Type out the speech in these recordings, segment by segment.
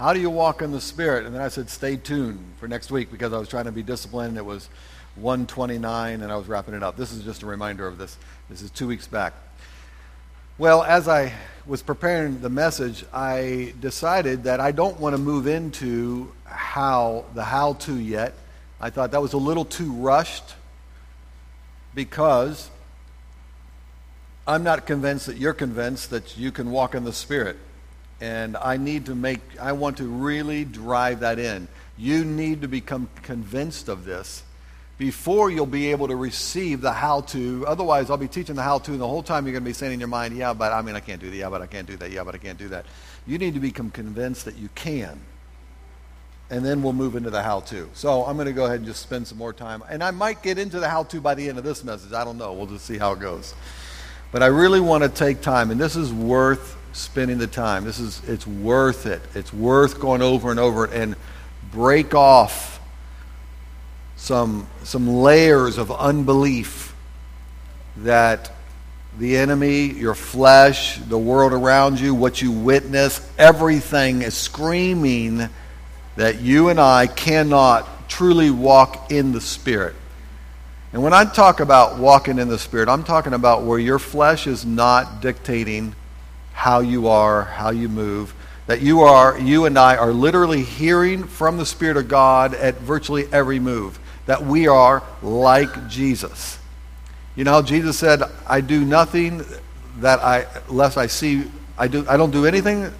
How do you walk in the Spirit? And then I said, stay tuned for next week because I was trying to be disciplined. It was 1:29 and I was wrapping it up. This is just a reminder of this. This is 2 weeks back. Well, as I was preparing the message, I decided that I don't want to move into the how-to yet. I thought that was a little too rushed because I'm not convinced that you're convinced that you can walk in the Spirit. And I want to really drive that in. You need to become convinced of this before you'll be able to receive the how-to. Otherwise, I'll be teaching the how-to, and the whole time you're going to be saying in your mind, yeah, but I can't do that, yeah, but I can't do that, yeah, but I can't do that. You need to become convinced that you can. And then we'll move into the how-to. So I'm going to go ahead and just spend some more time. And I might get into the how-to by the end of this message. I don't know. We'll just see how it goes. But I really want to take time, and this is worth spending the time. It's worth it. It's worth going over and over it and break off some layers of unbelief that the enemy, your flesh, the world around you, what you witness, everything is screaming that you and I cannot truly walk in the Spirit. And when I talk about walking in the Spirit, I'm talking about where your flesh is not dictating how you are, how you move, that you and I are literally hearing from the Spirit of God at virtually every move, that we are like Jesus. You know, Jesus said, I do nothing unless I see, I don't do anything.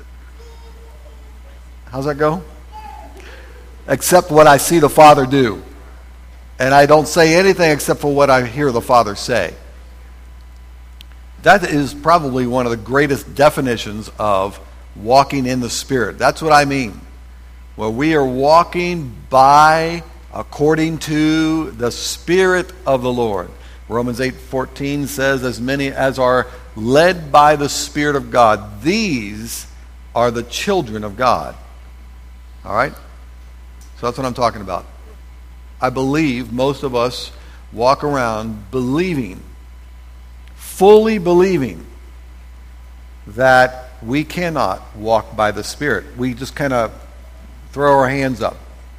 How's that go? Except what I see the Father do. And I don't say anything except for what I hear the Father say. That is probably one of the greatest definitions of walking in the Spirit. That's what I mean. Well, we are walking according to the Spirit of the Lord. Romans 8:14 says, as many as are led by the Spirit of God, these are the children of God. All right? So that's what I'm talking about. I believe most of us walk around fully believing that we cannot walk by the Spirit. We just kind of throw our hands up.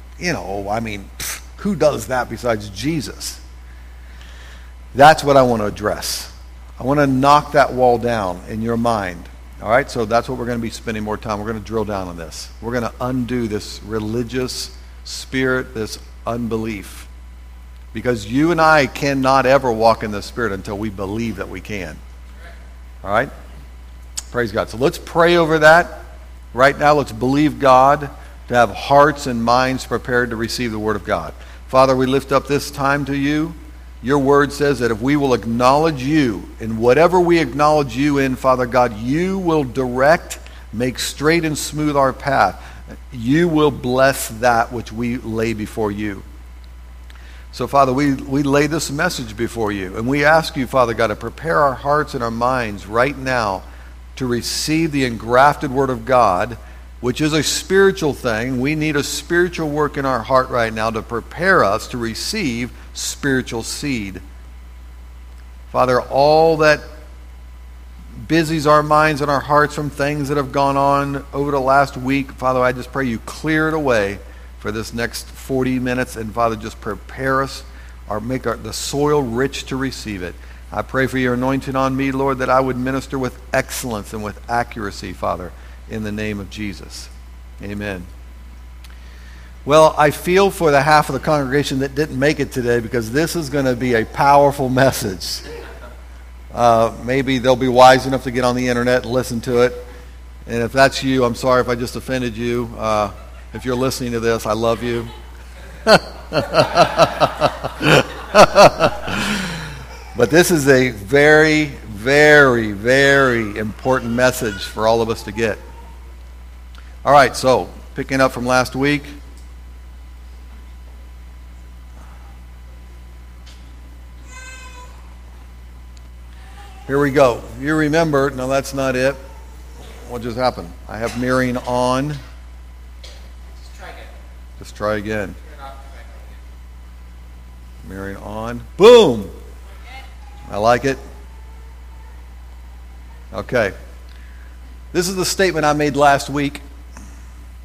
Who does that besides Jesus? That's what I want to address. I want to knock that wall down in your mind. All right, so that's what we're going to be spending more time. We're going to drill down on this. We're going to undo this religious spirit, this unbelief. Because you and I cannot ever walk in the Spirit until we believe that we can. All right? Praise God. So let's pray over that. Right now, let's believe God to have hearts and minds prepared to receive the Word of God. Father, we lift up this time to you. Your Word says that if we will acknowledge you in whatever we acknowledge you in, Father God, you will direct, make straight and smooth our path. You will bless that which we lay before you. So, Father, we lay this message before you, and we ask you, Father God, to prepare our hearts and our minds right now to receive the engrafted Word of God, which is a spiritual thing. We need a spiritual work in our heart right now to prepare us to receive spiritual seed. Father, all that busies our minds and our hearts from things that have gone on over the last week, Father, I just pray you clear it away for this next 40 minutes, and Father, just prepare us or make the soil rich to receive it. I pray for your anointing on me, Lord, that I would minister with excellence and with accuracy, Father, in the name of Jesus. Amen. Well, I feel for the half of the congregation that didn't make it today, because this is going to be a powerful message. Maybe they'll be wise enough to get on the internet and listen to it. And if that's you, I'm sorry if I just offended you. If you're listening to this, I love you. But this is a very, very, very important message for all of us to get. All right, so picking up from last week. Here we go. You remember, no, that's not it. What just happened? I have mirroring on. Just try again. Mirroring on. Boom! I like it. Okay. This is the statement I made last week.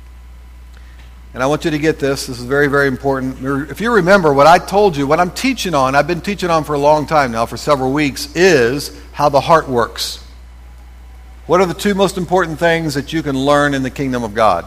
And I want you to get this. This is very, very important. If you remember what I told you, what I'm teaching on, I've been teaching on for a long time now, for several weeks, is how the heart works. What are the two most important things that you can learn in the kingdom of God?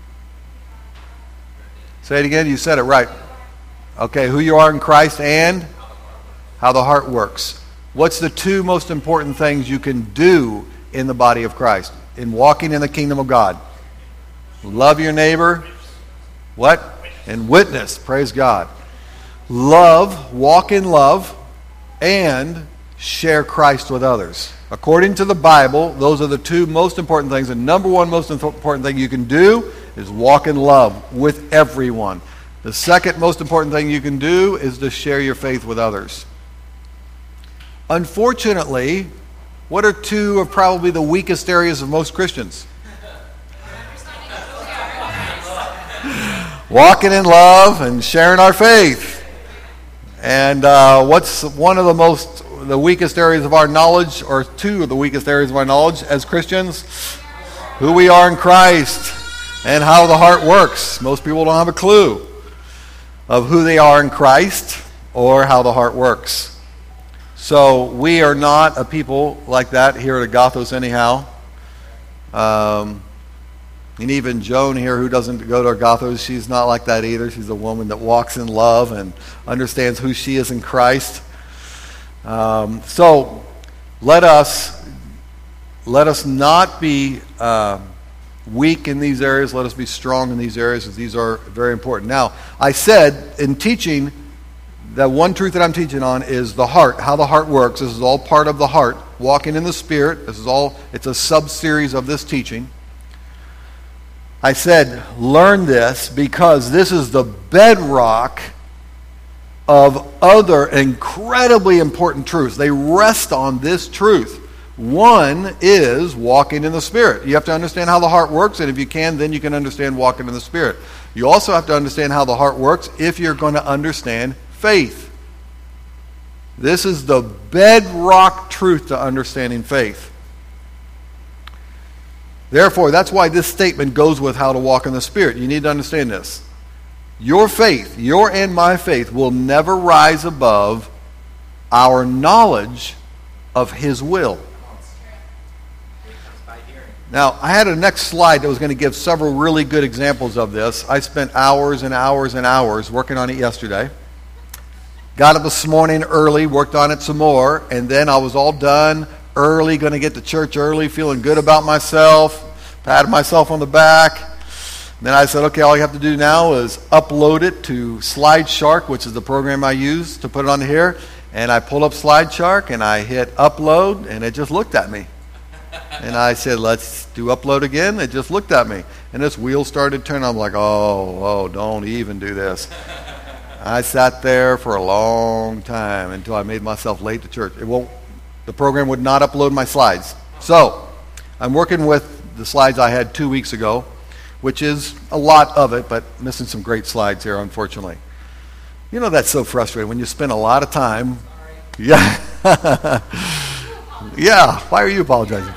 Say it again. You said it right. Okay, who you are in Christ and how the heart works. What's the two most important things you can do in the body of Christ, in walking in the kingdom of God? Love your neighbor. What? And witness. Praise God. Love, walk in love, and share Christ with others. According to the Bible, those are the two most important things. The number one most important thing you can do is walk in love with everyone. The second most important thing you can do is to share your faith with others. Unfortunately, what are two of probably the weakest areas of most Christians? Walking in love and sharing our faith. And what's one of the weakest areas of our knowledge, or two of the weakest areas of our knowledge as Christians? Who we are in Christ and how the heart works. Most people don't have a clue of who they are in Christ or how the heart works. So we are not a people like that here at Agathos anyhow. And even Joan here, who doesn't go to Agathos, she's not like that either. She's a woman that walks in love and understands who she is in Christ. So let us not be weak in these areas. Let us be strong in these areas, because these are very important. Now, I said in teaching, that one truth that I'm teaching on is the heart, how the heart works. This is all part of the heart. Walking in the Spirit. It's a sub-series of this teaching. I said, learn this, because this is the bedrock of other incredibly important truths. They rest on this truth. One is walking in the Spirit. You have to understand how the heart works, and if you can, then you can understand walking in the Spirit. You also have to understand how the heart works if you're going to understand faith. This is the bedrock truth to understanding faith. Therefore, that's why this statement goes with how to walk in the Spirit. You need to understand this. Your faith, your and my faith, will never rise above our knowledge of His will. Now, I had a next slide that was going to give several really good examples of this. I spent hours and hours and hours working on it yesterday. Got up this morning early, worked on it some more, and then I was all done early, going to get to church early, feeling good about myself, patted myself on the back. And then I said, okay, all you have to do now is upload it to SlideShark, which is the program I use to put it on here. And I pulled up SlideShark, and I hit upload, and it just looked at me. And I said, let's do upload again. It just looked at me. And this wheel started turning. I'm like, oh, don't even do this. I sat there for a long time until I made myself late to church. The program would not upload my slides. So I'm working with the slides I had 2 weeks ago, which is a lot of it, but missing some great slides here, unfortunately. You know, that's so frustrating when you spend a lot of time. Sorry. Yeah. Yeah. Why are you apologizing?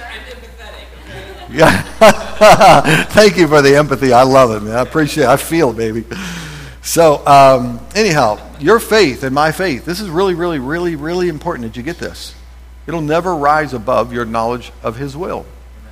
Yeah. Thank you for the empathy. I love it, man. I appreciate it. I feel it, baby. So, anyhow, your faith and my faith, this is really, really, really, really important that you get this. It'll never rise above your knowledge of His will.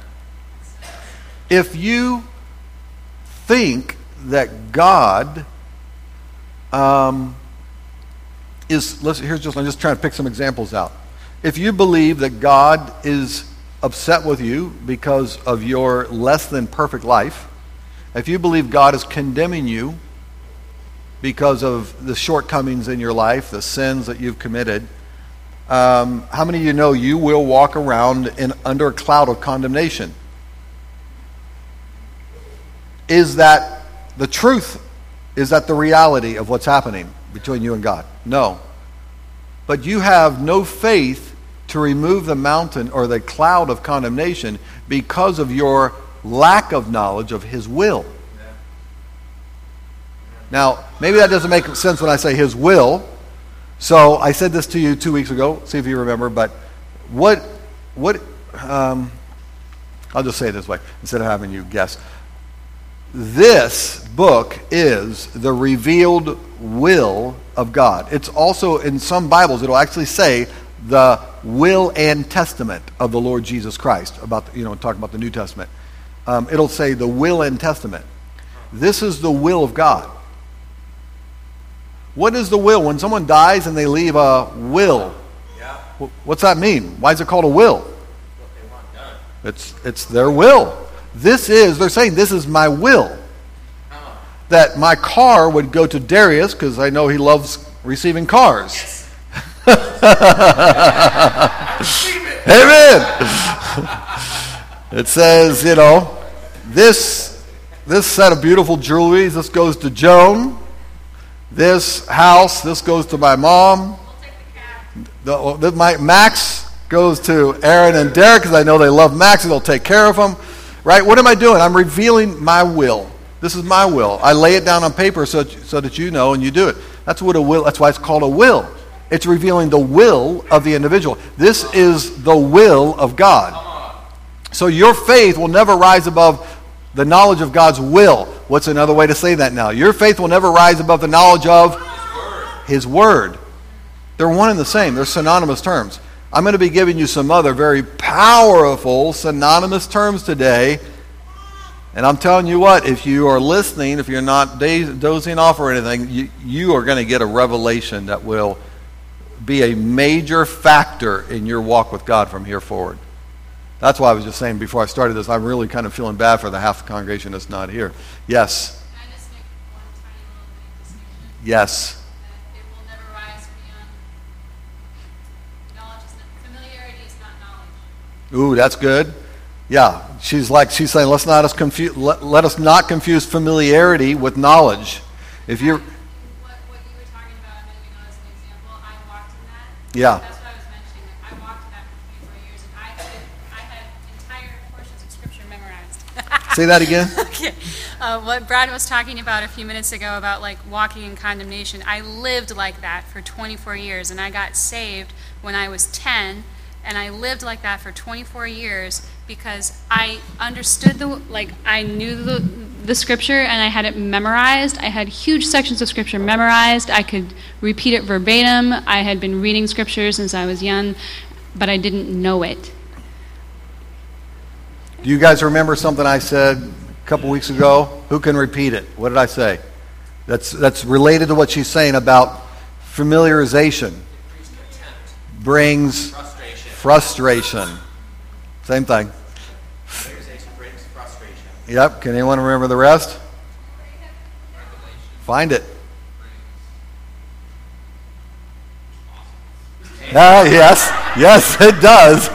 If you think that God I'm just trying to pick some examples out. If you believe that God is upset with you because of your less than perfect life, if you believe God is condemning you because of the shortcomings in your life, the sins that you've committed, how many of you know you will walk around under a cloud of condemnation? Is that the truth? Is that the reality of what's happening between you and God? No. But you have no faith to remove the mountain or the cloud of condemnation because of your lack of knowledge of His will. Now, maybe that doesn't make sense when I say His will. So I said this to you 2 weeks ago. See if you remember. But I'll just say it this way instead of having you guess. This book is the revealed will of God. It's also, in some Bibles, it'll actually say the will and testament of the Lord Jesus Christ, about, talking about the New Testament. It'll say the will and testament. This is the will of God. What is the will? When someone dies and they leave a will, what's that mean? Why is it called a will? What they want done. It's their will. They're saying, this is my will. That my car would go to Darius, because I know he loves receiving cars. Yes. Amen. It says, this set of beautiful jewelry, this goes to Joan. This house, this goes to my mom. Max goes to Aaron and Derek, because I know they love Max and they'll take care of him. Right? What am I doing? I'm revealing my will. This is my will. I lay it down on paper so that you know and you do it. That's what a will. That's why it's called a will. It's revealing the will of the individual. This is the will of God. So your faith will never rise above the knowledge of God's will. What's another way to say that now? Your faith will never rise above the knowledge of His Word. They're one and the same. They're synonymous terms. I'm going to be giving you some other very powerful synonymous terms today. And I'm telling you what, if you are listening, if you're not dozing off or anything, you are going to get a revelation that will be a major factor in your walk with God from here forward. That's why I was just saying before I started this, I'm really kind of feeling bad for the half the congregation that's not here. Yes? Can I just make one tiny little distinction? Yes. That it will never rise beyond knowledge. Familiarity is not knowledge. Ooh, that's good. Yeah, she's saying, let us not confuse familiarity with knowledge. If you're, What you were talking about a minute ago as an example, I walked in that. Yeah. That's what I was mentioning. I walked in that for 24 years, and I had entire portions of Scripture memorized. say that again. Okay. What Brad was talking about a few minutes ago about like walking in condemnation, I lived like that for 24 years, and I got saved when I was 10, and I lived like that for 24 years because I understood I knew the Scripture, and I had it memorized. I had huge sections of Scripture memorized. I could repeat it verbatim. I had been reading Scripture since I was young, but I didn't know it. Do you guys remember something I said a couple weeks ago? Who can repeat it? What did I say? That's related to what she's saying about familiarization. Brings frustration. Same thing. Familiarization brings frustration. Yep. Can anyone remember the rest? Find it. Yes, it does.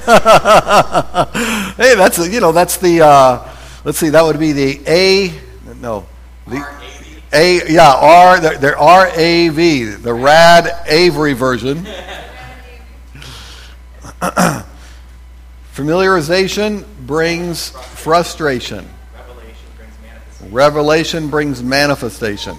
Hey, that's the. Let's see, that would be the A. No, the R-A-V. A. Yeah, R. They're R-A-V, the Rad Avery version. Familiarization brings frustration. Revelation brings manifestation.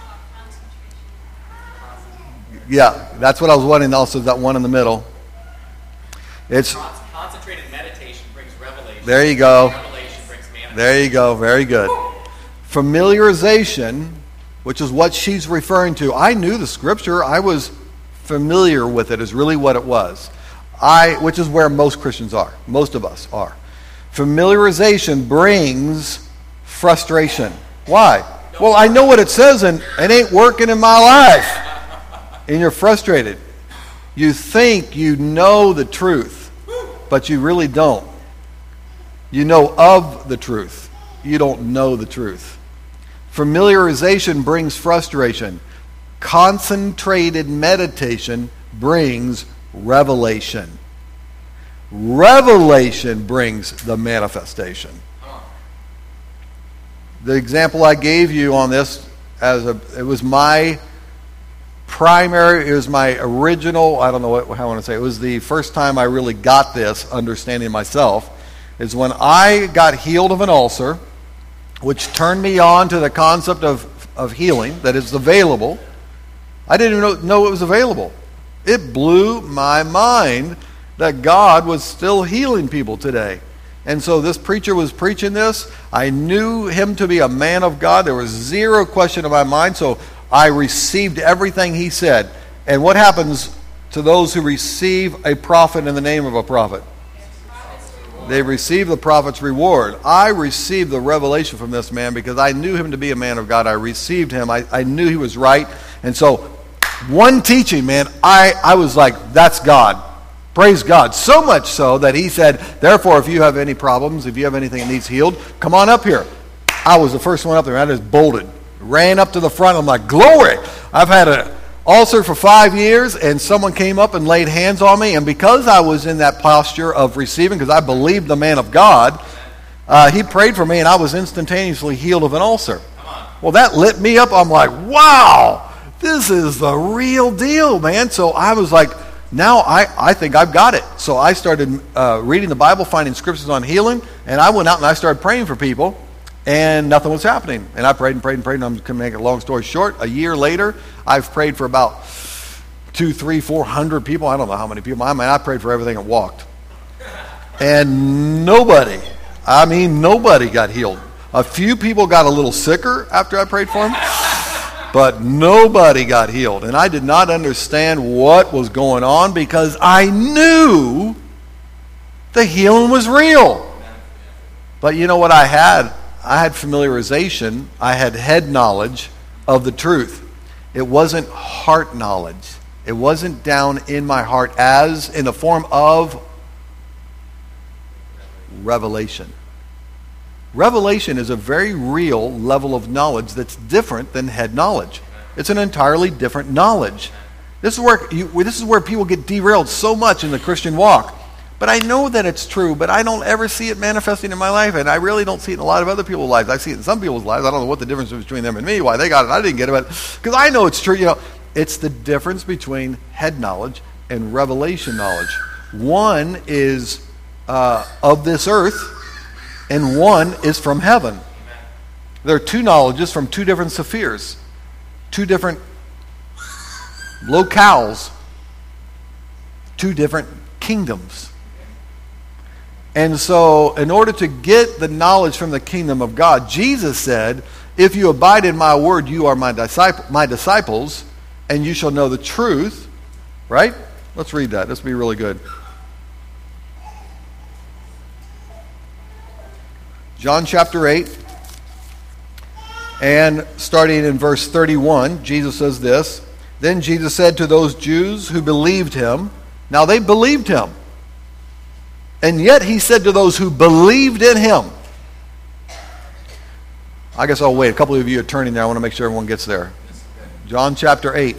Yeah, that's what I was wanting also, that one in the middle. It's Concentrated meditation brings revelation. There you go. Revelation brings manifestation. There you go. Very good. Familiarization, which is what she's referring to. I knew the Scripture. I was familiar with it, is really what it was. Which is where most Christians are. Most of us are. Familiarization brings frustration. Why? Well, I know what it says, and it ain't working in my life. And you're frustrated. You think you know the truth, but you really don't. You know of the truth. You don't know the truth. Familiarization brings frustration. Concentrated meditation brings revelation. Revelation brings the manifestation. The example I gave you on this, it was my original, I don't know how I want to say it, was the first time I really got this understanding myself, is when I got healed of an ulcer, which turned me on to the concept of healing, that is available. I didn't even know it was available. It blew my mind that God was still healing people today. And so this preacher was preaching this. I knew him to be a man of God. There was zero question in my mind. So I received everything he said. And what happens to those who receive a prophet in the name of a prophet? They receive the prophet's reward. I received the revelation from this man because I knew him to be a man of God. I received him. I knew he was right. And so one teaching, man, I was like, that's God. Praise God. So much so that he said, therefore, if you have any problems, if you have anything that needs healed, come on up here. I was the first one up there. I just bolted. Ran up to the front. I'm like, glory. I've had an ulcer for 5 years, and someone came up and laid hands on me. And because I was in that posture of receiving, because I believed the man of God, he prayed for me, and I was instantaneously healed of an ulcer. Well, that lit me up. I'm like, wow, this is the real deal, man. So I was like, now I think I've got it. So I started reading the Bible, finding scriptures on healing, and I went out and I started praying for people, and nothing was happening. And I prayed and prayed and prayed, and I'm going to make a long story short. A year later, I've prayed for about 200, 300, 400 people. I don't know how many people. I mean, I prayed for everything that walked. And nobody got healed. A few people got a little sicker after I prayed for them. But nobody got healed. And I did not understand what was going on because I knew the healing was real. But you know what I had? I had familiarization. I had head knowledge of the truth. It wasn't heart knowledge. It wasn't down in my heart as in the form of revelation. Revelation is a very real level of knowledge that's different than head knowledge. It's an entirely different knowledge. This is where people get derailed so much in the Christian walk. But I know that it's true, but I don't ever see it manifesting in my life, and I really don't see it in a lot of other people's lives. I see it in some people's lives. I don't know what the difference is between them and me, why they got it, I didn't get it, but because I know it's true. You know, it's the difference between head knowledge and revelation knowledge. One is of this earth, and one is from heaven. There are two knowledges from two different spheres, two different locales, two different kingdoms. And so, in order to get the knowledge from the kingdom of God, Jesus said, if you abide in my word, you are my disciples, and you shall know the truth. Right? Let's read that. This will be really good. John chapter 8, and starting in verse 31, Jesus says this, then Jesus said to those Jews who believed him, now they believed him, and yet he said to those who believed in him, I guess I'll wait. A couple of you are turning there. I want to make sure everyone gets there. John chapter 8.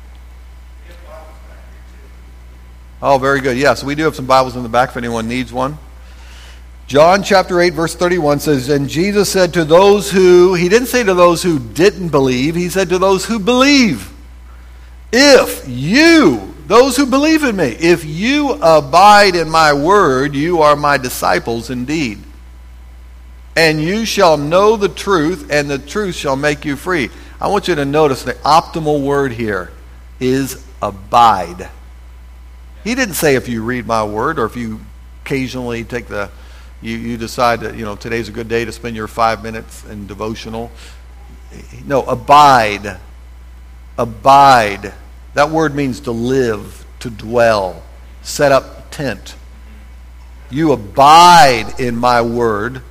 Oh, very good. Yes, we do have some Bibles in the back if anyone needs one. John chapter 8, verse 31 says, and Jesus said to those who, he didn't say to those who didn't believe, he said to those who believe, if you, those who believe in me, if you abide in my word, you are my disciples indeed. And you shall know the truth, and the truth shall make you free. I want you to notice the optimal word here is abide. He didn't say if you read my word, or if you occasionally take you decide that, today's a good day to spend your 5 minutes in devotional. No, abide. Abide. That word means to live, to dwell, set up tent. You abide in my word,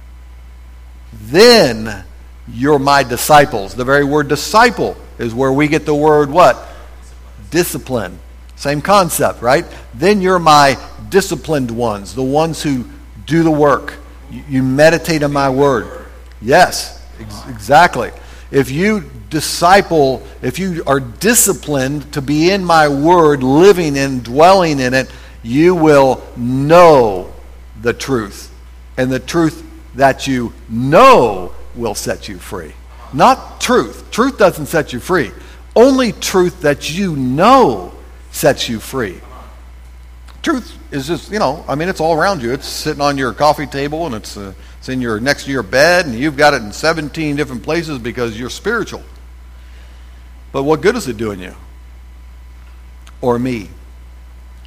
then you're my disciples. The very word disciple is where we get the word what? Discipline. Same concept, right? Then you're my disciplined ones, the ones who do the work. You meditate on my word. Yes, exactly. If you disciple, if you are disciplined to be in my word, living and dwelling in it, you will know the truth. And the truth that you know will set you free. Not truth. Truth doesn't set you free. Only truth that you know sets you free. Truth is just, it's all around you. It's sitting on your coffee table, and it's in your next to your bed, and you've got it in 17 different places because you're spiritual. But what good is it doing you? Or me?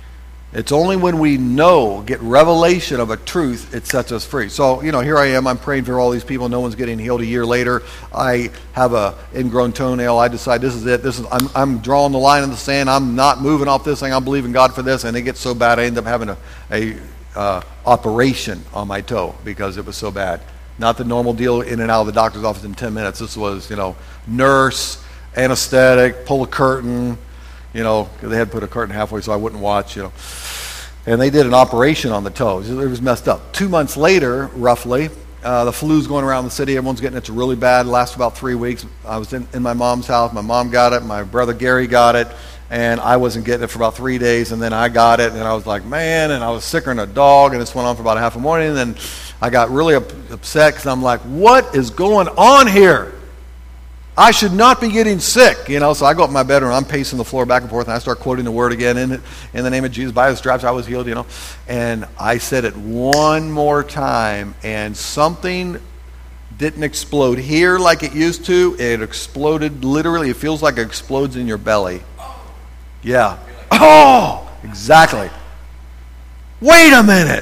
It's only when we get revelation of a truth, it sets us free. So, here I am. I'm praying for all these people. No one's getting healed. A year later, I have a ingrown toenail. I decide this is it. I'm drawing the line in the sand. I'm not moving off this thing. I'm believing God for this. And it gets so bad, I end up having a operation on my toe because it was so bad. Not the normal deal in and out of the doctor's office in 10 minutes. This was, nurse, anesthetic, pull a curtain. They had put a curtain halfway so I wouldn't watch, And they did an operation on the toe. It was messed up. 2 months later, roughly, the flu's going around the city. Everyone's getting it. It's really bad. It lasted about 3 weeks. I was in my mom's house. My mom got it. My brother Gary got it. And I wasn't getting it for about 3 days. And then I got it. And I was like, man. And I was sicker than a dog. And this went on for about half a morning. And then I got really upset because I'm like, what is going on here? I should not be getting sick, So I go up in my bedroom, I'm pacing the floor back and forth, and I start quoting the word again, in the name of Jesus, by his stripes I was healed, And I said it one more time, and something didn't explode here like it used to. It exploded literally. It feels like it explodes in your belly. Yeah. Oh, exactly. Wait a minute.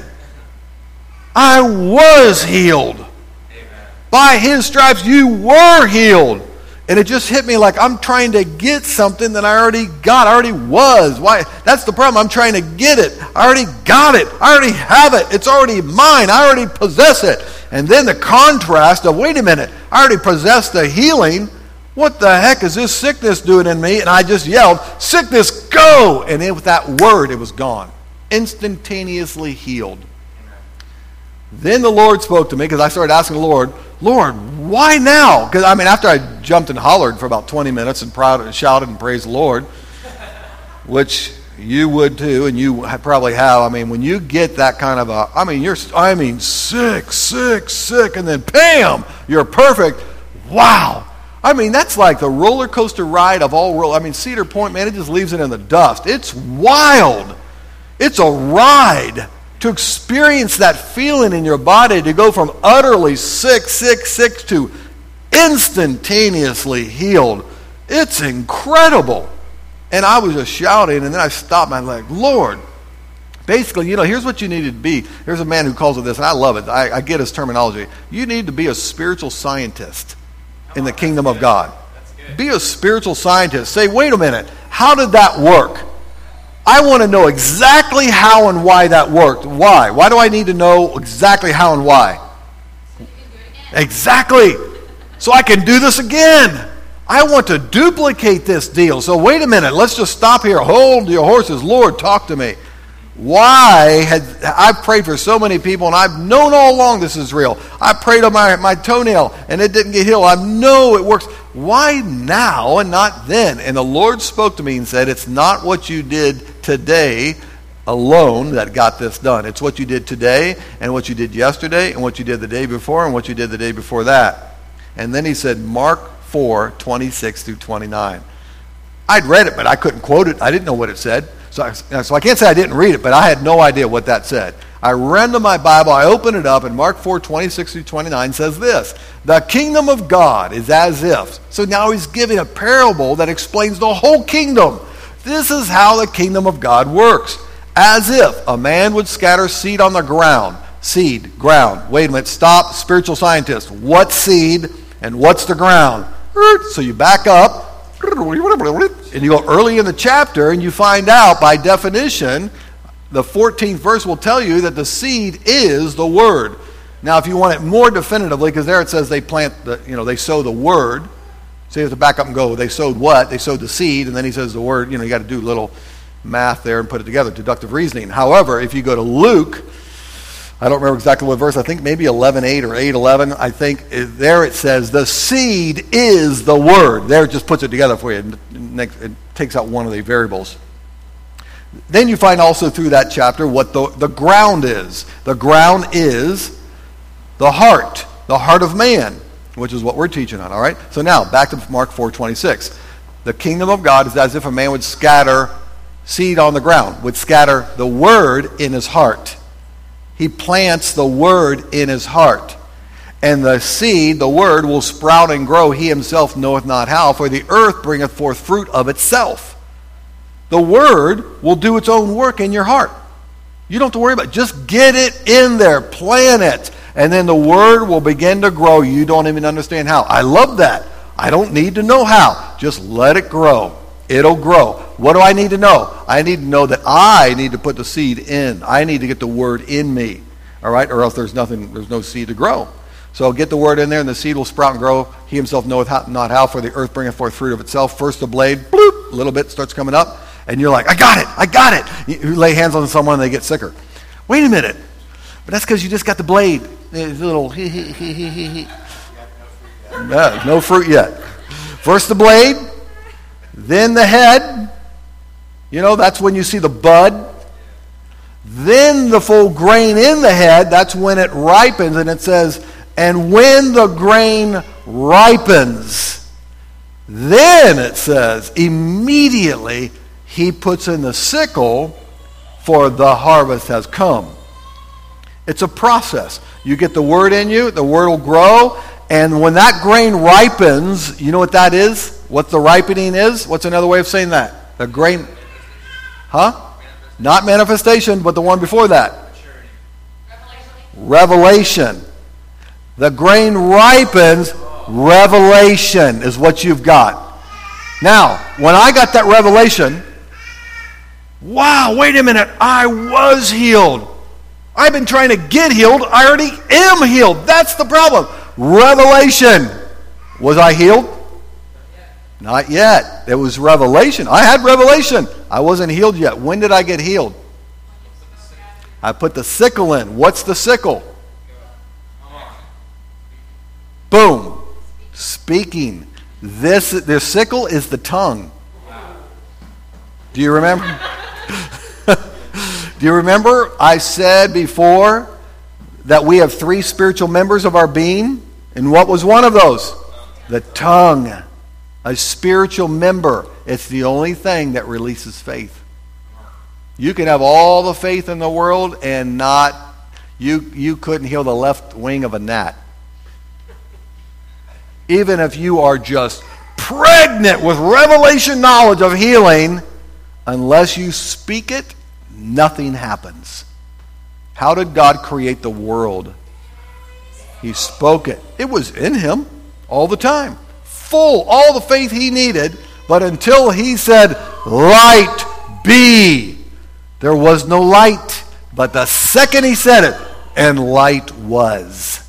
I was healed. By his stripes you were healed. And it just hit me like I'm trying to get something that I already got. I already was. Why? That's the problem. I'm trying to get it. I already got it. I already have it. It's already mine. I already possess it. And then the contrast of, wait a minute, I already possess the healing. What the heck is this sickness doing in me? And I just yelled, sickness, go! And with that word, it was gone. Instantaneously healed. Then the Lord spoke to me because I started asking the Lord, why now? Because, after I jumped and hollered for about 20 minutes and shouted and praised the Lord, which you would too, and you probably have. When you get that kind of sick, and then bam, you're perfect. Wow. That's like the roller coaster ride of all Cedar Point, man, it just leaves it in the dust. It's wild. It's a ride. To experience that feeling in your body, to go from utterly sick to instantaneously healed. It's incredible. And I was just shouting, and then I stopped, and I'm like, Lord, basically, here's what you need to be. There's a man who calls it this, and I love it. I get his terminology. You need to be a spiritual scientist in the kingdom of God. Be a spiritual scientist. Say, wait a minute, how did that work? I want to know exactly how and why that worked. Why? Why do I need to know exactly how and why? So you can do it again. Exactly. So I can do this again. I want to duplicate this deal. So wait a minute. Let's just stop here. Hold your horses. Lord, talk to me. I've prayed for so many people, and I've known all along this is real. I prayed on my toenail, and it didn't get healed. I know it works. Why now and not then? And the Lord spoke to me and said, it's not what you did today alone that got this done. It's what you did today, and what you did yesterday, and what you did the day before, and what you did the day before that. And then he said, Mark 4, 26 through 29. I'd read it, but I couldn't quote it. I didn't know what it said. So I can't say I didn't read it, but I had no idea what that said. I ran to my Bible, I opened it up, and Mark 4, 26 through 29 says this: the kingdom of God is as if. So now he's giving a parable that explains the whole kingdom. This is how the kingdom of God works. As if a man would scatter seed on the ground. Seed, ground. Wait a minute, stop, spiritual scientist. What seed and what's the ground? So you back up, and you go early in the chapter, and you find out by definition, the 14th verse will tell you that the seed is the word. Now, if you want it more definitively, because there it says they they sow the word. So you have to back up and go, they sowed what? They sowed the seed, and then he says the word. You got to do a little math there and put it together, deductive reasoning. However, if you go to Luke, I don't remember exactly what verse, I think maybe 11:8 or 8:11, I think there it says the seed is the word. There it just puts it together for you. It takes out one of the variables. Then you find also through that chapter what the ground is. The ground is the heart of man, which is what we're teaching on, all right? So now, back to Mark 4:26. The kingdom of God is as if a man would scatter seed on the ground, would scatter the word in his heart. He plants the word in his heart. And the seed, the word, will sprout and grow. He himself knoweth not how, for the earth bringeth forth fruit of itself. The Word will do its own work in your heart. You don't have to worry about it. Just get it in there. Plant it. And then the Word will begin to grow. You don't even understand how. I love that. I don't need to know how. Just let it grow. It'll grow. What do I need to know? I need to know that I need to put the seed in. I need to get the Word in me. All right? Or else there's no seed to grow. So get the Word in there, and the seed will sprout and grow. He himself knoweth not how, for the earth bringeth forth fruit of itself. First the blade, bloop, a little bit starts coming up. And you're like, I got it. You lay hands on someone and they get sicker. Wait a minute. But that's because you just got the blade. It's a little no fruit yet. First the blade, then the head. That's when you see the bud. Then the full grain in the head. That's when it ripens. And it says, and when the grain ripens, then it says, immediately he puts in the sickle, for the harvest has come. It's a process. You get the Word in you, the Word will grow, and when that grain ripens, you know what that is? What the ripening is? What's another way of saying that? The grain, Not manifestation, but the one before that. Revelation. The grain ripens, revelation is what you've got. Now, when I got that revelation, wow, wait a minute, I was healed. I've been trying to get healed. I already am healed. That's the problem. Revelation. Was I healed? Not yet. It was revelation. I had revelation. I wasn't healed yet. When did I get healed? I put the sickle in. What's the sickle? Boom. Speaking. This sickle is the tongue. Do you remember? Do you remember I said before that we have 3 spiritual members of our being? And what was one of those? The tongue. A spiritual member. It's the only thing that releases faith. You can have all the faith in the world and not, you couldn't heal the left wing of a gnat. Even if you are just pregnant with revelation knowledge of healing, unless you speak it, nothing happens. How did God create the world? He spoke it. It was in him all the time. Full, all the faith he needed, but until he said, light be, there was no light. But the second he said it, and light was.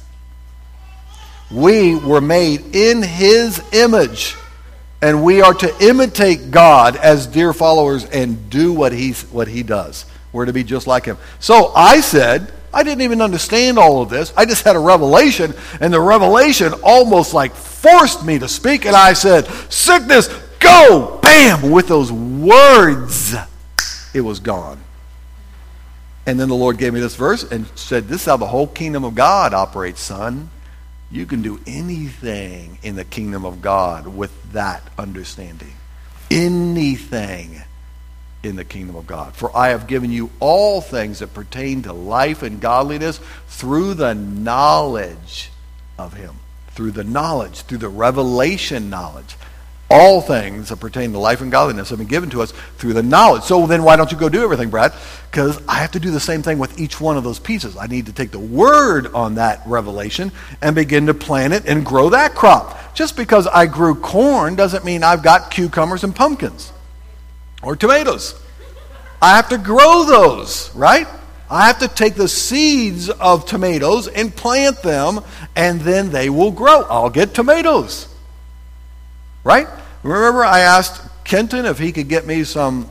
We were made in his image, and we are to imitate God as dear followers and do what he does. We're to be just like him. So I said, I didn't even understand all of this. I just had a revelation, and the revelation almost like forced me to speak, and I said, sickness, go! Bam! With those words, it was gone. And then the Lord gave me this verse and said, this is how the whole kingdom of God operates, son. You can do anything in the kingdom of God with that understanding. Anything in the kingdom of God. For I have given you all things that pertain to life and godliness through the knowledge of him. Through the knowledge, through the revelation knowledge. All things that pertain to life and godliness have been given to us through the knowledge. So then why don't you go do everything, Brad? Because I have to do the same thing with each one of those pieces. I need to take the word on that revelation and begin to plant it and grow that crop. Just because I grew corn doesn't mean I've got cucumbers and pumpkins or tomatoes. I have to grow those, right? I have to take the seeds of tomatoes and plant them, and then they will grow. I'll get tomatoes. Right? Remember I asked Kenton if he could get me some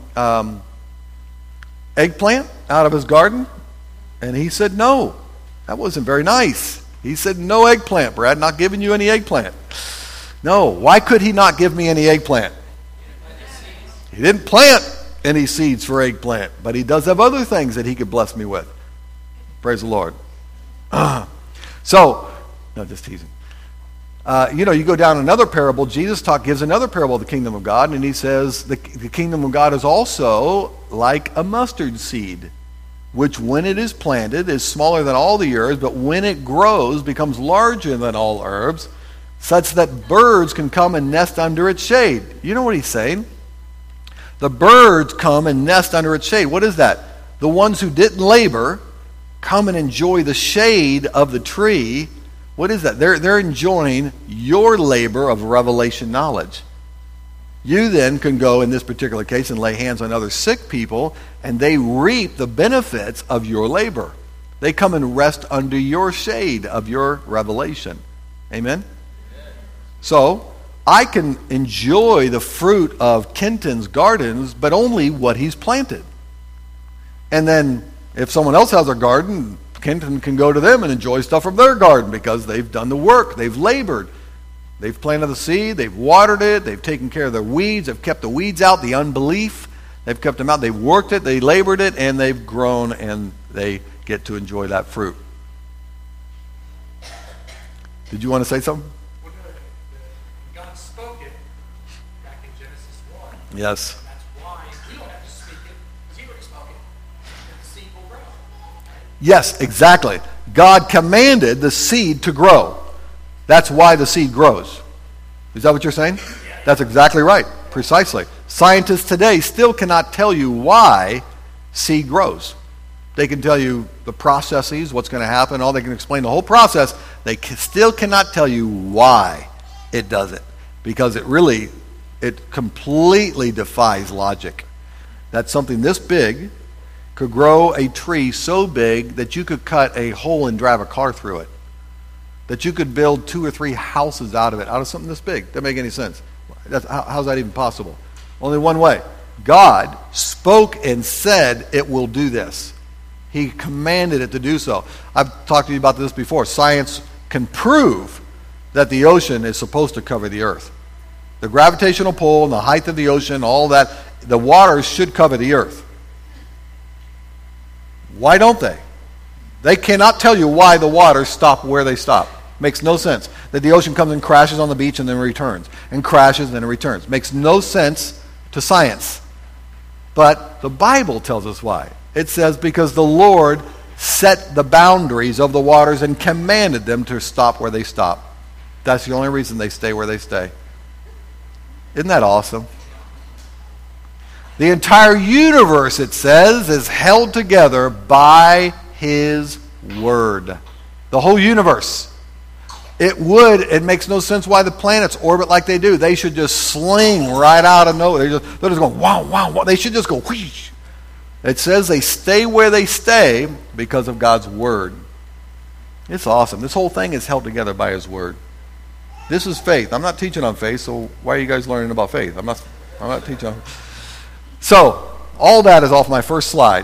eggplant out of his garden? And he said no. That wasn't very nice. He said, no eggplant, Brad. Not giving you any eggplant. No. Why could he not give me any eggplant? He didn't plant any seeds for eggplant. But he does have other things that he could bless me with. Praise the Lord. No, just teasing. You go down another parable. Jesus gives another parable of the kingdom of God, and he says the kingdom of God is also like a mustard seed, which when it is planted is smaller than all the herbs, but when it grows becomes larger than all herbs, such that birds can come and nest under its shade. You know what he's saying? The birds come and nest under its shade. What is that? The ones who didn't labor come and enjoy the shade of the tree. What is that? They're enjoying your labor of revelation knowledge. You then can go, in this particular case, and lay hands on other sick people, and they reap the benefits of your labor. They come and rest under your shade of your revelation. Amen? So, I can enjoy the fruit of Kenton's gardens, but only what he's planted. And then, if someone else has a garden, Kenton can go to them and enjoy stuff from their garden because they've done the work, they've labored. They've planted the seed, they've watered it, they've taken care of the weeds, they've kept the weeds out, the unbelief, they've kept them out, they've worked it, they labored it, and they've grown, and they get to enjoy that fruit. Did you want to say something? Well, God spoke it back in Genesis 1. Yes. And that's why we don't have to speak it, because he already spoke it. And the seed will grow. Yes, exactly. God commanded the seed to grow. That's why the seed grows. Is that what you're saying? That's exactly right. Precisely. Scientists today still cannot tell you why seed grows. They can tell you the processes, what's going to happen, all they can explain the whole process. They still cannot tell you why it does it. Because it completely defies logic. That something this big could grow a tree so big that you could cut a hole and drive a car through it. That you could build 2 or 3 houses out of it, out of something this big. Doesn't make any sense. How's that even possible? Only one way. God spoke and said it will do this. He commanded it to do so. I've talked to you about this before. Science can prove that the ocean is supposed to cover the earth. The gravitational pull and the height of the ocean, all that, the waters should cover the earth. Why don't they? They cannot tell you why the waters stop where they stop. Makes no sense. That the ocean comes and crashes on the beach and then returns. And crashes and then returns. Makes no sense to science. But the Bible tells us why. It says because the Lord set the boundaries of the waters and commanded them to stop where they stop. That's the only reason they stay where they stay. Isn't that awesome? The entire universe, it says, is held together by His Word. The whole universe. It makes no sense why the planets orbit like they do. They should just sling right out of nowhere. They're just going, wow, wow, wow. They should just go, whoosh. It says they stay where they stay because of God's Word. It's awesome. This whole thing is held together by His Word. This is faith. I'm not teaching on faith, so why are you guys learning about faith? I'm not teaching on. So, all that is off my first slide.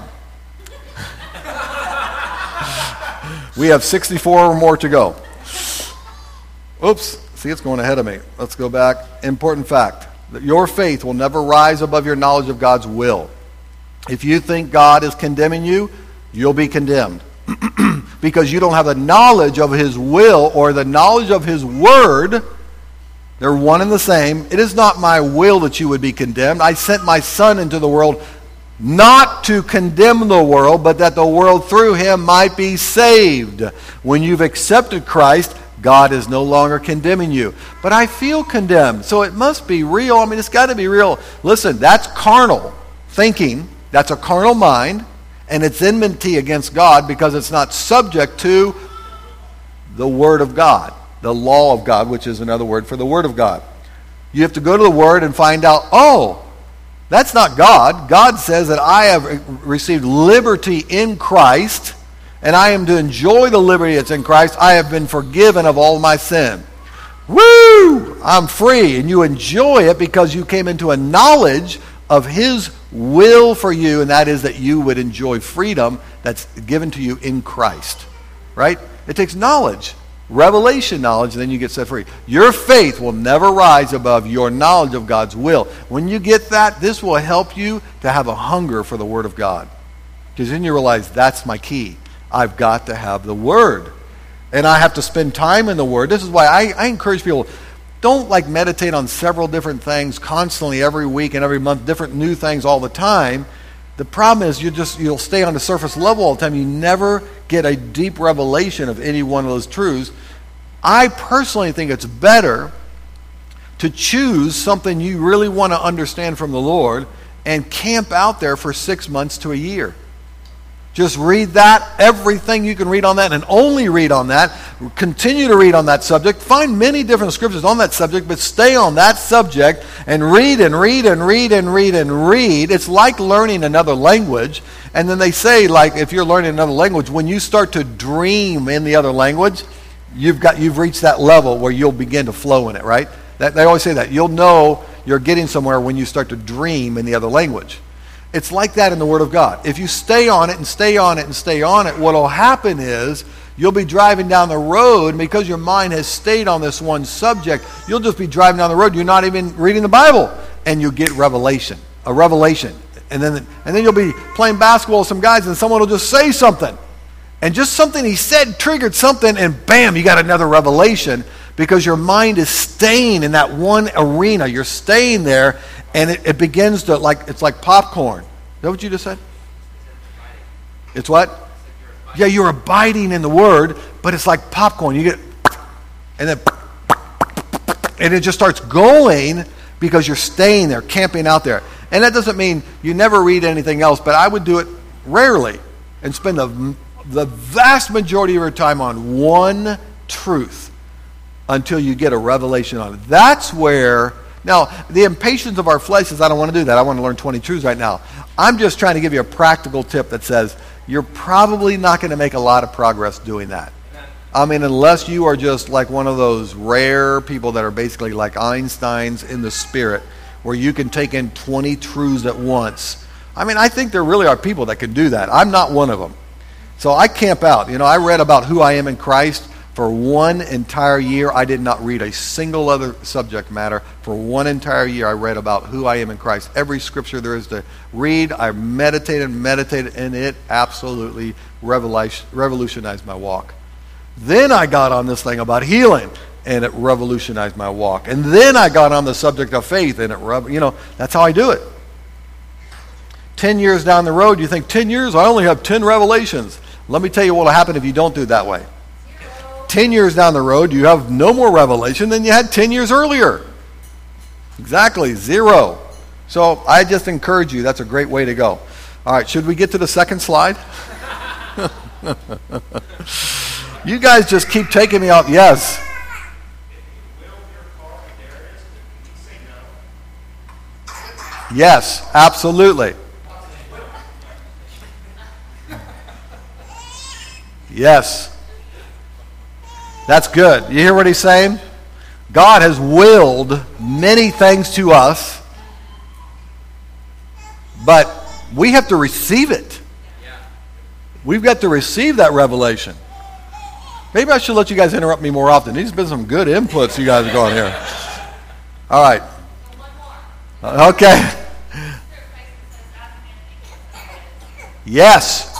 We have 64 or more to go. Oops, see, it's going ahead of me. Let's go back. Important fact, that your faith will never rise above your knowledge of God's will. If you think God is condemning you, you'll be condemned. Because you don't have the knowledge of His will or the knowledge of His Word. They're one and the same. It is not my will that you would be condemned. I sent my Son into the world not to condemn the world, but that the world through Him might be saved. When you've accepted Christ, God is no longer condemning you. But I feel condemned, so it must be real. I mean, it's got to be real. Listen, that's carnal thinking. That's a carnal mind, and it's enmity against God because it's not subject to the Word of God, the law of God, which is another word for the Word of God. You have to go to the Word and find out, oh, that's not God. God says that I have received liberty in Christ, and I am to enjoy the liberty that's in Christ. I have been forgiven of all my sin. Woo! I'm free, and you enjoy it because you came into a knowledge of His will for you, and that is that you would enjoy freedom that's given to you in Christ. Right? It takes knowledge, revelation knowledge, and then you get set free. Your faith will never rise above your knowledge of God's will. When you get that, this will help you to have a hunger for the Word of God. Because then you realize that's my key. I've got to have the Word. And I have to spend time in the Word. This is why I encourage people, don't meditate on several different things constantly every week and every month, different new things all the time. The problem is you'll stay on the surface level all the time. You never get a deep revelation of any one of those truths. I personally think it's better to choose something you really want to understand from the Lord and camp out there for 6 months to a year. Just read that, everything you can read on that, and only read on that. Continue to read on that subject. Find many different scriptures on that subject, but stay on that subject and read and read and read and read and read. It's like learning another language. And then they say, like, if you're learning another language, when you start to dream in the other language, you've reached that level where you'll begin to flow in it, right? They always say that. You'll know you're getting somewhere when you start to dream in the other language. It's like that in the Word of God. If you stay on it and stay on it and stay on it, what will happen is you'll be driving down the road, and because your mind has stayed on this one subject, you'll just be driving down the road. You're not even reading the Bible, and you'll get a revelation. And then you'll be playing basketball with some guys, and someone will just say something. And just something he said triggered something, and bam, you got another revelation, because your mind is staying in that one arena. You're staying there, and it begins to, it's like popcorn. Is that what you just said? It's what? Yeah, you're abiding in the Word, but it's like popcorn. You get, and it just starts going because you're staying there, camping out there. And that doesn't mean you never read anything else, but I would do it rarely and spend the vast majority of your time on one truth until you get a revelation on it. That's where, now, the impatience of our flesh is, I don't want to do that. I want to learn 20 truths right now. I'm just trying to give you a practical tip that says you're probably not going to make a lot of progress doing that. I mean, unless you are just like one of those rare people that are basically like Einstein's in the spirit, where you can take in 20 truths at once. I mean, I think there really are people that can do that. I'm not one of them. So I camp out. I read about who I am in Christ for one entire year. I did not read a single other subject matter. For one entire year, I read about who I am in Christ. Every scripture there is to read, I meditated, and it absolutely revolutionized my walk. Then I got on this thing about healing, and it revolutionized my walk. And then I got on the subject of faith, and that's how I do it. 10 years down the road, you think, 10 years? I only have 10 revelations. Let me tell you what will happen if you don't do it that way. 10 years down the road, you have no more revelation than you had 10 years earlier. Exactly, 0. So I just encourage you, that's a great way to go. All right, should we get to the second slide? You guys just keep taking me off. Yes. Yes, absolutely. Yes. That's good. You hear what he's saying? God has willed many things to us, but we have to receive it. We've got to receive that revelation. Maybe I should let you guys interrupt me more often. These have been some good inputs you guys are going here. All right. Okay. Yes.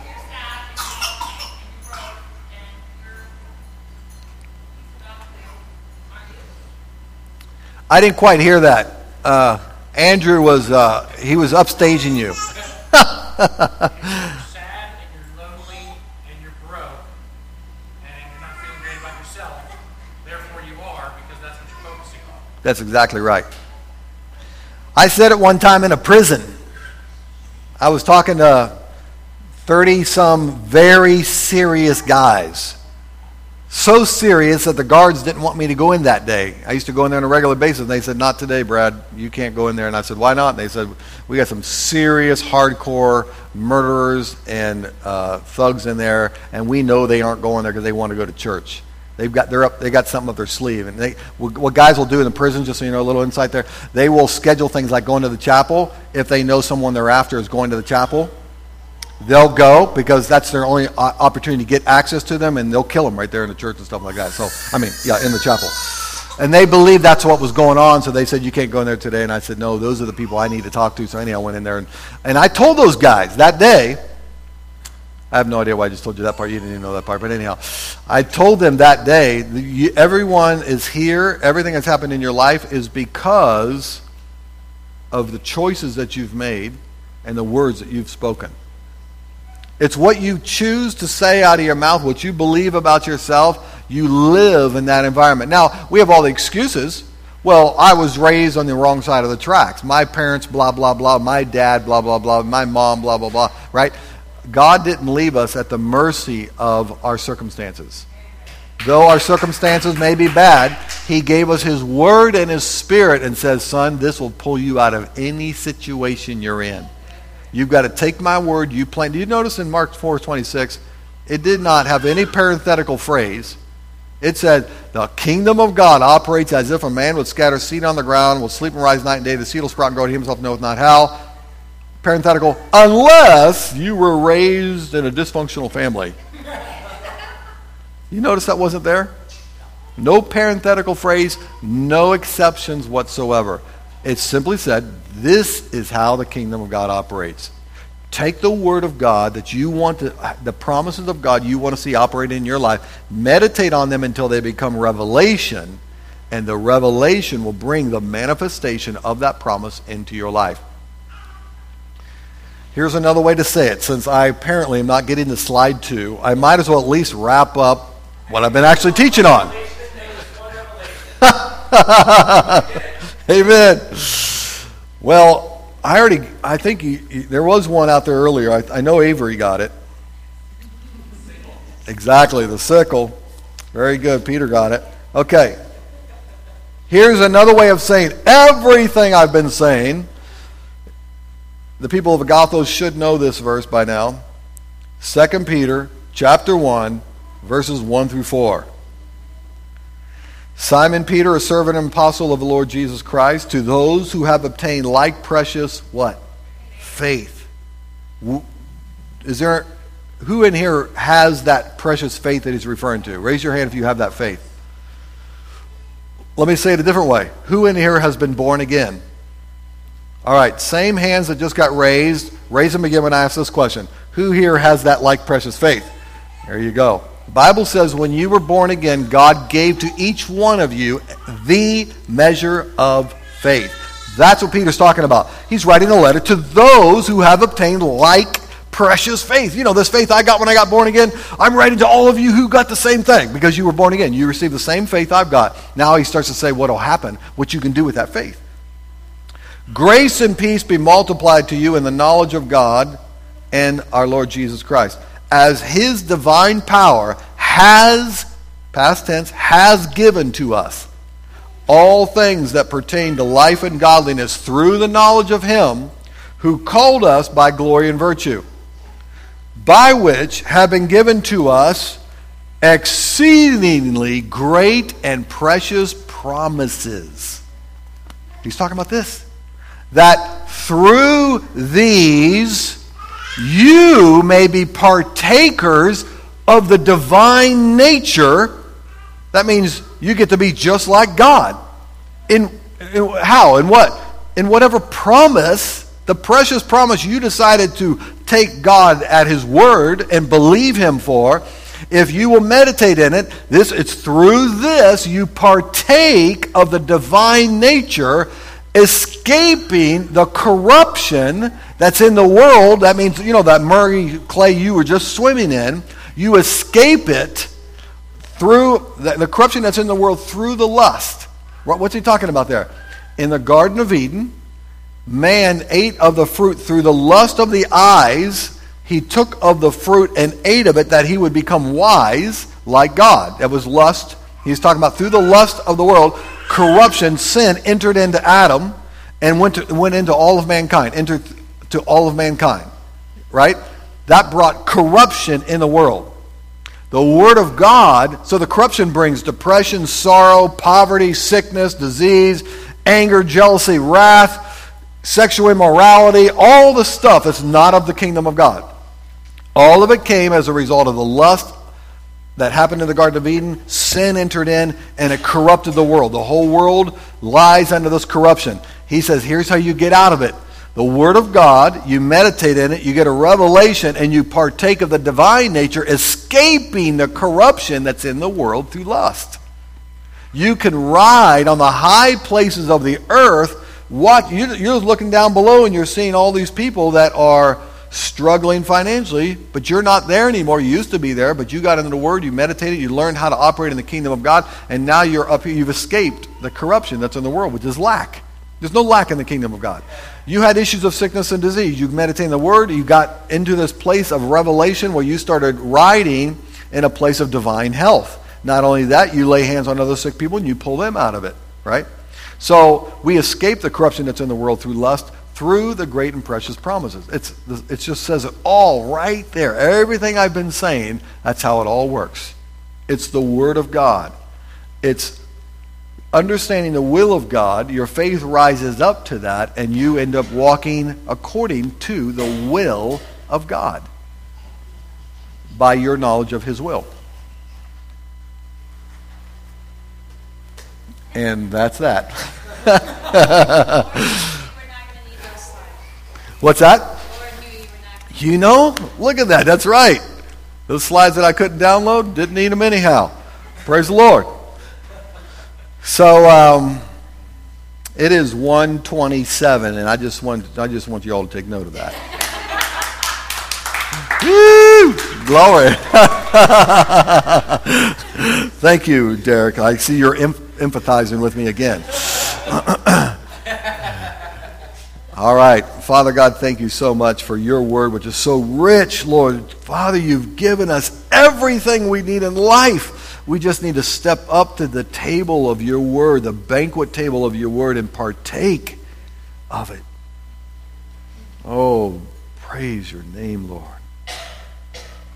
I didn't quite hear that. Andrew was upstaging you. You're sad and you're lonely and you're broke and you're not feeling great about yourself. Therefore you are, because that's what you're focusing on. That's exactly right. I said it one time in a prison. I was talking to 30-some very serious guys. So serious that the guards didn't want me to go in that day. I used to go in there on a regular basis, and they said, not today, Brad. You can't go in there. And I said, why not? And they said, we got some serious, hardcore murderers and thugs in there, and we know they aren't going there because they want to go to church. They got something up their sleeve. And what guys will do in the prison, just so you know, a little insight there, they will schedule things like going to the chapel. If they know someone they're after is going to the chapel, they'll go because that's their only opportunity to get access to them, and they'll kill them right there in the church and stuff like that. So, in the chapel. And they believed that's what was going on, so they said, you can't go in there today. And I said, no, those are the people I need to talk to. So anyhow, I went in there, and I told those guys that day, I have no idea why I just told you that part. You didn't even know that part. But anyhow, I told them that day, everyone is here. Everything that's happened in your life is because of the choices that you've made and the words that you've spoken. It's what you choose to say out of your mouth, what you believe about yourself. You live in that environment. Now, we have all the excuses. Well, I was raised on the wrong side of the tracks. My parents, blah, blah, blah. My dad, blah, blah, blah. My mom, blah, blah, blah. Right? God didn't leave us at the mercy of our circumstances. Though our circumstances may be bad, he gave us his word and his spirit and says, son, this will pull you out of any situation you're in. You've got to take my word, you plan. Do you notice in Mark 4:26, it did not have any parenthetical phrase. It said, the kingdom of God operates as if a man would scatter seed on the ground, will sleep and rise night and day, the seed will sprout and grow, he himself knoweth not how. Parenthetical, unless you were raised in a dysfunctional family. You notice that wasn't there? No parenthetical phrase, no exceptions whatsoever. It simply said, this is how the kingdom of God operates. Take the word of God that you want to, the promises of God you want to see operate in your life, meditate on them until they become revelation, and the revelation will bring the manifestation of that promise into your life. Here's another way to say it. Since I apparently am not getting to slide 2, I might as well at least wrap up what I've been actually teaching on. Amen. Well, I think there was one out there earlier. I know Avery got it. Exactly, the sickle. Very good. Peter got it. Okay. Here's another way of saying everything I've been saying. The people of Agathos should know this verse by now. 2 Peter chapter 1, verses 1 through 4. Simon Peter, a servant and apostle of the Lord Jesus Christ, to those who have obtained like precious, what? Faith. Is there, who in here has that precious faith that he's referring to? Raise your hand if you have that faith. Let me say it a different way. Who in here has been born again? All right, same hands that just got raised. Raise them again when I ask this question. Who here has that like precious faith? There you go. The Bible says when you were born again, God gave to each one of you the measure of faith. That's what Peter's talking about. He's writing a letter to those who have obtained like precious faith. You know, this faith I got when I got born again, I'm writing to all of you who got the same thing because you were born again. You received the same faith I've got. Now he starts to say what will happen, what you can do with that faith. Grace and peace be multiplied to you in the knowledge of God and our Lord Jesus Christ, as his divine power has, past tense, has given to us all things that pertain to life and godliness through the knowledge of him who called us by glory and virtue, by which have been given to us exceedingly great and precious promises. He's talking about this. That through these you may be partakers of the divine nature. That means you get to be just like God. In how? In what? In whatever promise, the precious promise you decided to take God at his word and believe him for. If you will meditate in it, it's through this you partake of the divine nature, escaping the corruption that's in the world. That means, you know, that murky clay you were just swimming in, you escape it through the corruption that's in the world through the lust. What's he talking about there? In the Garden of Eden, man ate of the fruit through the lust of the eyes. He took of the fruit and ate of it that he would become wise like God. That was lust. He's talking about through the lust of the world, corruption, sin entered into Adam and went into all of mankind, entered to all of mankind, right? That brought corruption in the world. The Word of God, so the corruption brings depression, sorrow, poverty, sickness, disease, anger, jealousy, wrath, sexual immorality, all the stuff that's not of the kingdom of God. All of it came as a result of the lust that happened in the Garden of Eden. Sin entered in and it corrupted the world. The whole world lies under this corruption. He says, here's how you get out of it. The Word of God, you meditate in it, you get a revelation, and you partake of the divine nature, escaping the corruption that's in the world through lust. You can ride on the high places of the earth. You're looking down below and you're seeing all these people that are struggling financially, but you're not there anymore. You used to be there, but you got into the Word, you meditated, you learned how to operate in the kingdom of God, and now you're up here. You've escaped the corruption that's in the world, which is lack. There's no lack in the kingdom of God. You had issues of sickness and disease. You meditated in the Word. You got into this place of revelation where you started riding in a place of divine health. Not only that, you lay hands on other sick people and you pull them out of it, right? So we escape the corruption that's in the world through lust, through the great and precious promises. It just says it all right there. Everything I've been saying, that's how it all works. It's the Word of God. It's understanding the will of God. Your faith rises up to that, and you end up walking according to the will of God by your knowledge of His will. And that's that. We're not going to need those slides. What's that? Lord knew you were not going to. You know, look at that. That's right. Those slides that I couldn't download, didn't need them anyhow. Praise the Lord. So it is 1:27, and I just want you all to take note of that. Woo! Glory. Thank you, Derek. I see you're empathizing with me again. All right. Father God, thank you so much for your word, which is so rich, Lord. Father, you've given us everything we need in life. We just need to step up to the table of your word, the banquet table of your word, and partake of it. Oh, praise your name, Lord.